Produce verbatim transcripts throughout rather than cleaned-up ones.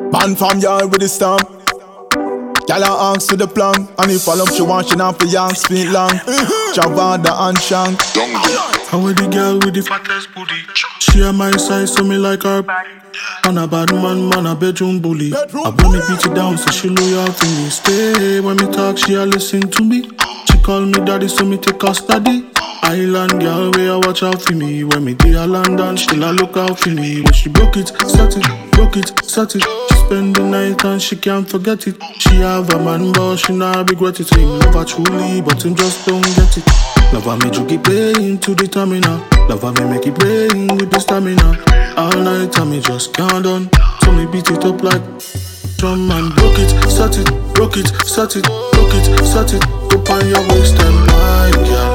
Man from yard with the stamp. Gyal a ask to the plan, and if all up she want, she not for young, speak long. Chavada and Shank. How with the girl with the fattest booty? She a my size, so me like her. Man a bad man, man a bedroom bully. I want me beat it down, so she loyal to me. Stay when me talk, she a listen to me. She call me daddy, so me take custody. Island girl, where I watch out for me. When me dey a London, still a look out for me. When she broke it, set it, broke it, set it. She spend the night and she can't forget it. She have a man, but she not regret it. Him love her truly, but him just don't get it. Love her make you keep playing to the terminal. Love her me make it playing with the stamina. All night and me just can't done. So me beat it up like drum and broke it, set it, broke it, set it, broke it, set it. Up on your waist and wine, girl.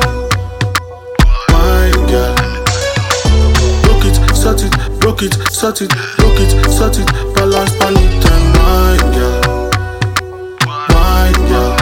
Wine, girl. Broke it, set it, broke it, set it, broke it, set it. Balance pan it and wine, girl. Wine, girl.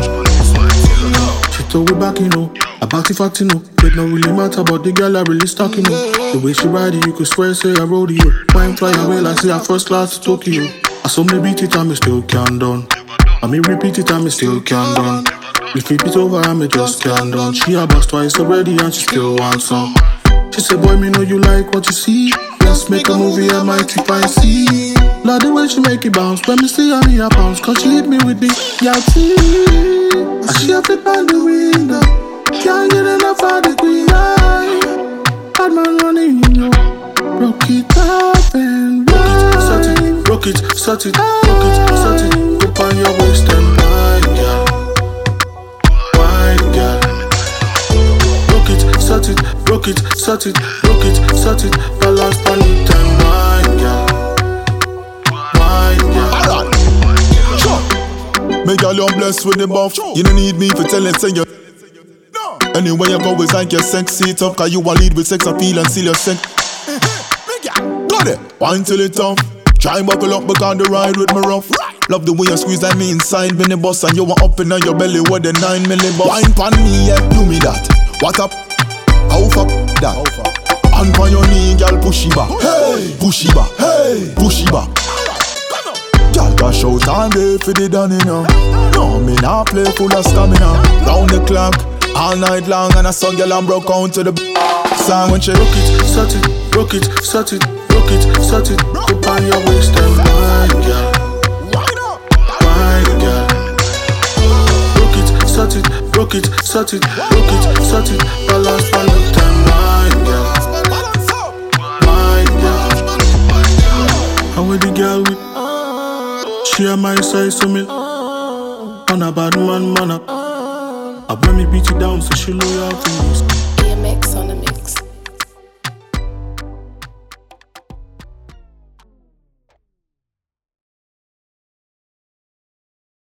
She told me back, you know. About the fact, you know. It no really matter, but the girl I really stuck, you know. The way she ride it, you could swear, say I rode you. Wine fly away like say I first class to Tokyo. I saw me beat it and me still can't done. I me repeat it and me still can't done. Me flip it over and me just can't done. She a bust twice already and she still wants some. She said, boy, me know you like what you see. Let's make a movie, I might tip and see. Love the way she make it bounce. When me see her, me a bounce. Cause she hit me with the yachty. And she a flip on the window. Can't get enough of the green eye. Bad man running, you know. Broke it off and ride. Broke it, set it, broke it, set it. Up on your waist and wine, girl. Wine, girl. Broke it, set it, broke it, set it, broke it, set it. Balance pan it and wine, girl. Wine, girl. Sure. Me girl, you're blessed with the buff. You don't need me for telling, say you. Anywhere you go, it's like your sexy tough. Cause you a lead with sex appeal and seal your sex. Got it. Wine till it tough. Try and buckle up because the ride with me rough. Love the way you squeeze like me inside mini bus. And you want up in your belly with the nine milli bus. Wine pan me, yeah, do me that. What up? How up that? And on your knee, girl, push it back. Hey, push it back. Hey, push it back. Girl, dash out all day for the done, you know. No, me not play full of stamina. Round the clock. All night long and I saw girl and broke out to the song when she broke it, set it, broke it, set it, broke it, set it. Up on your waist and wine, girl. Wine, girl. Broke it, set it, broke it, set it, broke it, set it. Balance pan it and wine, girl. Wine, girl. How with the girl with? She a my size, so me. Man a bad man, man a. I when me beat it down, so she loyal to me.